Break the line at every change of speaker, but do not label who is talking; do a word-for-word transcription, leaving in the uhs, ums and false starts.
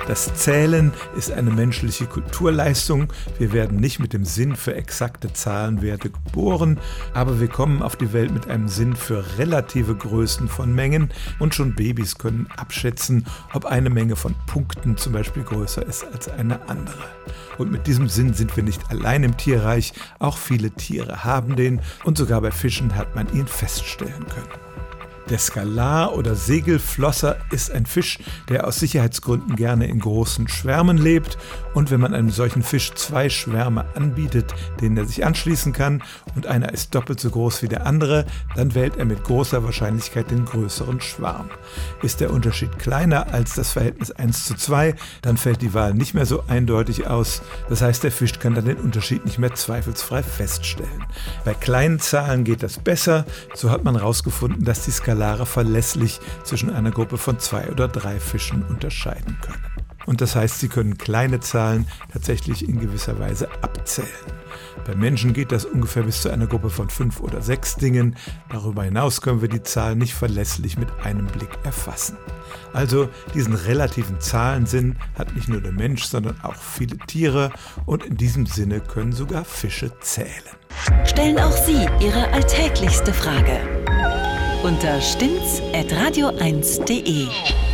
Das Zählen ist eine menschliche Kulturleistung. Wir werden nicht mit dem Sinn für exakte Zahlenwerte geboren, aber wir kommen auf die Welt mit einem Sinn für relative Größen von Mengen und schon Babys können abschätzen, ob eine Menge von Punkten zum Beispiel größer ist als eine andere. Und mit diesem Sinn sind wir nicht allein im Tierreich, auch viele Tiere haben den und sogar bei Fischen hat man ihn feststellen können. Der Skalar- oder Segelflosser ist ein Fisch, der aus Sicherheitsgründen gerne in großen Schwärmen lebt. Und wenn man einem solchen Fisch zwei Schwärme anbietet, denen er sich anschließen kann, und einer ist doppelt so groß wie der andere, dann wählt er mit großer Wahrscheinlichkeit den größeren Schwarm. Ist der Unterschied kleiner als das Verhältnis eins zu zwei, dann fällt die Wahl nicht mehr so eindeutig aus. Das heißt, der Fisch kann dann den Unterschied nicht mehr zweifelsfrei feststellen. Bei kleinen Zahlen geht das besser. So hat man herausgefunden, dass die Skalare verlässlich zwischen einer Gruppe von zwei oder drei Fischen unterscheiden können. Und das heißt, sie können kleine Zahlen tatsächlich in gewisser Weise abzählen. Bei Menschen geht das ungefähr bis zu einer Gruppe von fünf oder sechs Dingen. Darüber hinaus können wir die Zahl nicht verlässlich mit einem Blick erfassen. Also diesen relativen Zahlensinn hat nicht nur der Mensch, sondern auch viele Tiere. Und in diesem Sinne können sogar Fische zählen.
Stellen auch Sie Ihre alltäglichste Frage unter stimmt's at radio eins punkt de.